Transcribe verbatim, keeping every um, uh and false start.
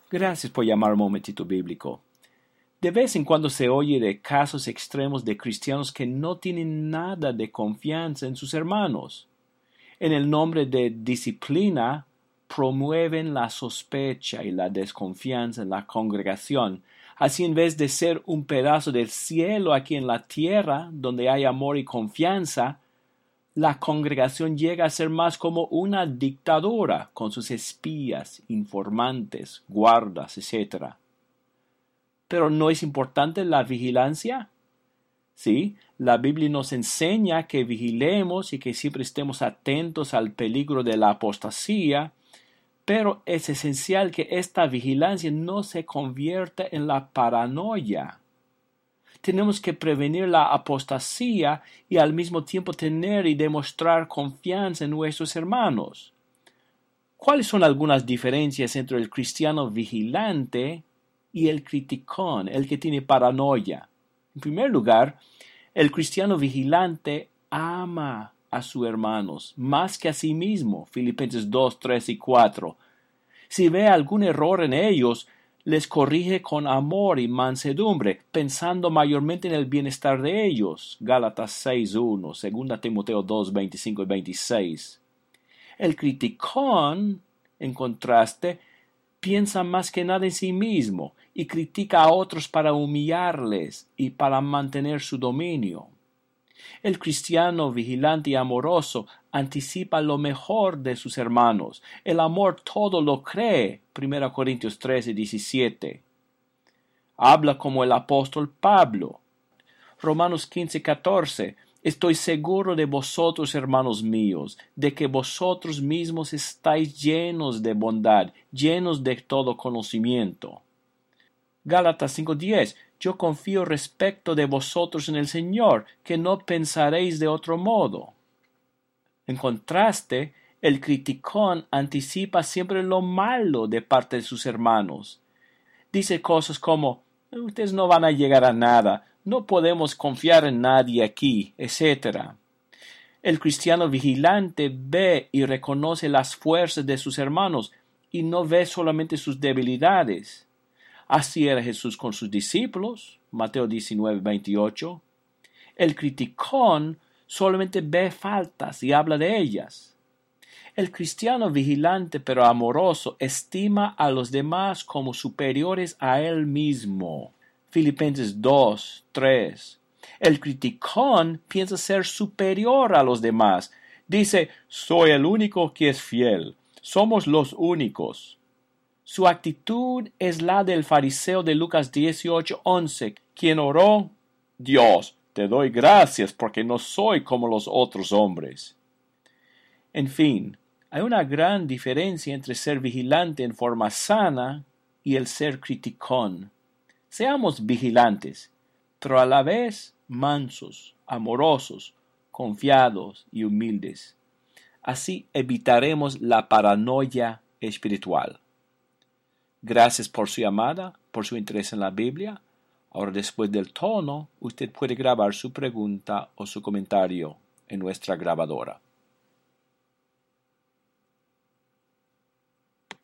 Gracias por llamar un momentito bíblico. De vez en cuando se oye de casos extremos de cristianos que no tienen nada de confianza en sus hermanos. En el nombre de disciplina, promueven la sospecha y la desconfianza en la congregación. Así, en vez de ser un pedazo del cielo aquí en la tierra, donde hay amor y confianza, la congregación llega a ser más como una dictadura, con sus espías, informantes, guardas, etcétera. ¿Pero no es importante la vigilancia? Sí, la Biblia nos enseña que vigilemos y que siempre estemos atentos al peligro de la apostasía, pero es esencial que esta vigilancia no se convierta en la paranoia. Tenemos que prevenir la apostasía y al mismo tiempo tener y demostrar confianza en nuestros hermanos. ¿Cuáles son algunas diferencias entre el cristiano vigilante y el criticón, el que tiene paranoia? En primer lugar, el cristiano vigilante ama a sus hermanos más que a sí mismo. Filipenses dos, tres y cuatro. Si ve algún error en ellos, les corrige con amor y mansedumbre, pensando mayormente en el bienestar de ellos. Gálatas seis, uno, dos Timoteo dos, veinticinco y veintiséis. El criticón, en contraste, piensa más que nada en sí mismo y critica a otros para humillarles y para mantener su dominio. El cristiano vigilante y amoroso anticipa lo mejor de sus hermanos. El amor todo lo cree. primera Corintios trece, diecisiete. Habla como el apóstol Pablo. Romanos quince, catorce. Estoy seguro de vosotros, hermanos míos, de que vosotros mismos estáis llenos de bondad, llenos de todo conocimiento. Gálatas cinco, diez. Yo confío respecto de vosotros en el Señor, que no pensaréis de otro modo. En contraste, el criticón anticipa siempre lo malo de parte de sus hermanos. Dice cosas como, ustedes no van a llegar a nada, no podemos confiar en nadie aquí, etcétera. El cristiano vigilante ve y reconoce las fuerzas de sus hermanos y no ve solamente sus debilidades. Así era Jesús con sus discípulos, Mateo diecinueve, veintiocho. El criticón solamente ve faltas y habla de ellas. El cristiano vigilante pero amoroso estima a los demás como superiores a él mismo. Filipenses dos, tres. El criticón piensa ser superior a los demás. Dice, soy el único que es fiel. Somos los únicos. Su actitud es la del fariseo de Lucas dieciocho, once, quien oró, Dios, te doy gracias porque no soy como los otros hombres. En fin, hay una gran diferencia entre ser vigilante en forma sana y el ser criticón. Seamos vigilantes, pero a la vez mansos, amorosos, confiados y humildes. Así evitaremos la paranoia espiritual. Gracias por su llamada, por su interés en la Biblia. Ahora, después del tono, usted puede grabar su pregunta o su comentario en nuestra grabadora.